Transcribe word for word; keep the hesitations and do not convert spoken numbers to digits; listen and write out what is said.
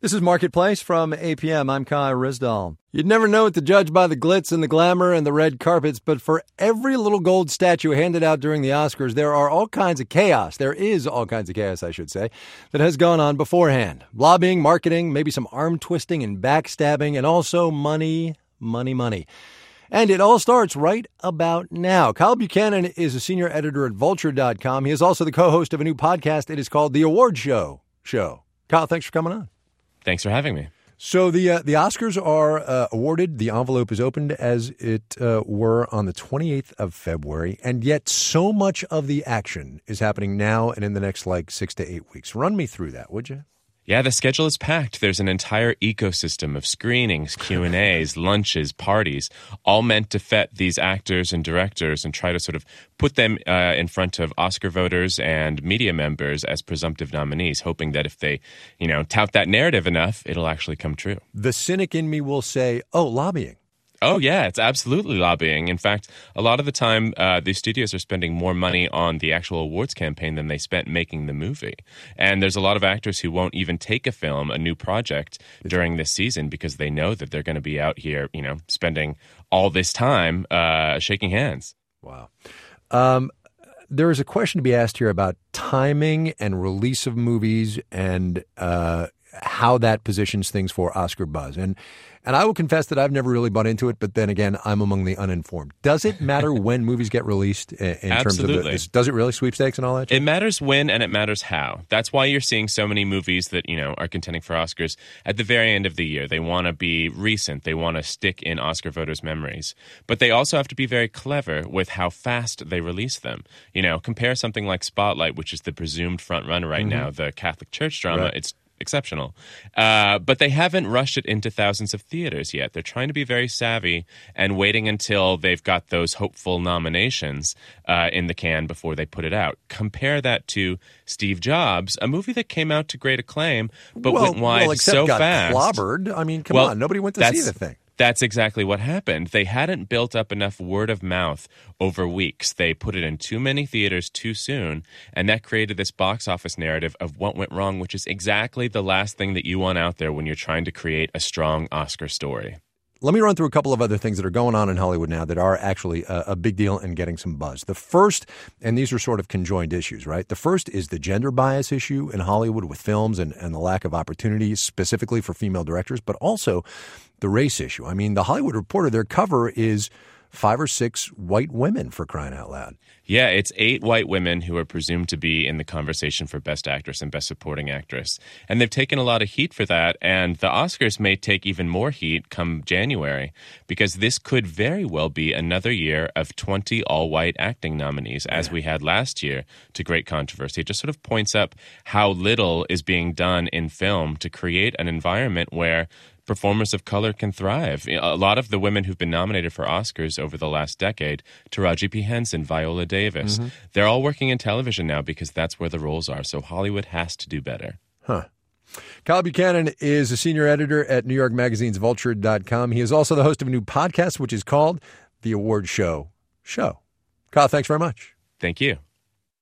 This is Marketplace from A P M. I'm Kai Rizdal. You'd never know it to judge by the glitz and the glamour and the red carpets, but for every little gold statue handed out during the Oscars, there are all kinds of chaos. There is all kinds of chaos, I should say, that has gone on beforehand. Lobbying, marketing, maybe some arm twisting and backstabbing, and also money, money, money. And it all starts right about now. Kyle Buchanan is a senior editor at vulture dot com. He is also the co-host of a new podcast. It is called The Award Show Show. Kyle, thanks for coming on. Thanks for having me. So the uh, the Oscars are uh, awarded. The envelope is opened as it uh, were on the twenty-eighth of February. And yet so much of the action is happening now and in the next like six to eight weeks. Run me through that, would you? Yeah, the schedule is packed. There's an entire ecosystem of screenings, Q and A's, lunches, parties, all meant to vet these actors and directors and try to sort of put them uh, in front of Oscar voters and media members as presumptive nominees, hoping that if they, you know, tout that narrative enough, it'll actually come true. The cynic in me will say, oh, lobbying. Oh, yeah, it's absolutely lobbying. In fact, a lot of the time, uh, these studios are spending more money on the actual awards campaign than they spent making the movie. And there's a lot of actors who won't even take a film, a new project, during this season because they know that they're going to be out here, you know, spending all this time uh, shaking hands. Wow. Um, there is a question to be asked here about timing and release of movies and uh, how that positions things for Oscar buzz. And And I will confess that I've never really bought into it, but then again, I'm among the uninformed. Does it matter when movies get released in Absolutely. terms of the, does it really sweepstakes and all that? It matters when and it matters how. That's why you're seeing so many movies that, you know, are contending for Oscars at the very end of the year. They want to be recent. They want to stick in Oscar voters' memories. But they also have to be very clever with how fast they release them. You know, compare something like Spotlight, which is the presumed front runner right mm-hmm. now, the Catholic Church drama. Right. It's exceptional. Uh, but they haven't rushed it into thousands of theaters yet. They're trying to be very savvy and waiting until they've got those hopeful nominations uh, in the can before they put it out. Compare that to Steve Jobs, a movie that came out to great acclaim, but well, went wide well, except so got fast. Clobbered. I mean, come well, on. Nobody went to see the thing. That's exactly what happened. They hadn't built up enough word of mouth over weeks. They put it in too many theaters too soon, and that created this box office narrative of what went wrong, which is exactly the last thing that you want out there when you're trying to create a strong Oscar story. Let me run through a couple of other things that are going on in Hollywood now that are actually a, a big deal and getting some buzz. The first, and these are sort of conjoined issues, right? The first is the gender bias issue in Hollywood with films and, and the lack of opportunities specifically for female directors, but also the race issue. I mean, the Hollywood Reporter, their cover is five or six white women, for crying out loud. Yeah, it's eight white women who are presumed to be in the conversation for Best Actress and Best Supporting Actress. And they've taken a lot of heat for that, and the Oscars may take even more heat come January, because this could very well be another year of twenty all-white acting nominees, as yeah. we had last year, to great controversy. It just sort of points up how little is being done in film to create an environment where performers of color can thrive. A lot of the women who've been nominated for Oscars over the last decade, Taraji P. Henson, Viola Davis, mm-hmm. they're all working in television now because that's where the roles are. So Hollywood has to do better. Huh. Kyle Buchanan is a senior editor at New York Magazine's vulture dot com. He is also the host of a new podcast, which is called The Award Show Show. Kyle, thanks very much. Thank you.